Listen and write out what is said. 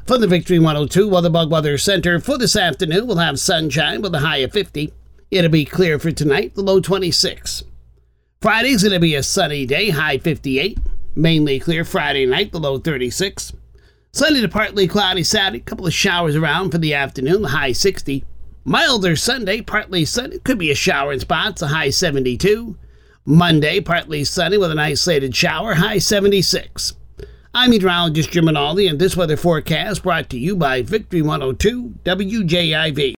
From the Victory 102 WeatherBug Weather Center for this afternoon, we'll have sunshine with a high of 50. It'll be clear for tonight, the low 26. Friday's going to be a sunny day, high 58. Mainly clear Friday night, the low 36. Sunday to partly cloudy Saturday, couple of showers around for the afternoon, the high 60. Milder Sunday, partly sunny, could be a shower in spots, a high 72. Monday, partly sunny with an isolated shower, high 76. I'm meteorologist Jim Rinaldi, and this weather forecast brought to you by Victory 102 WJIV.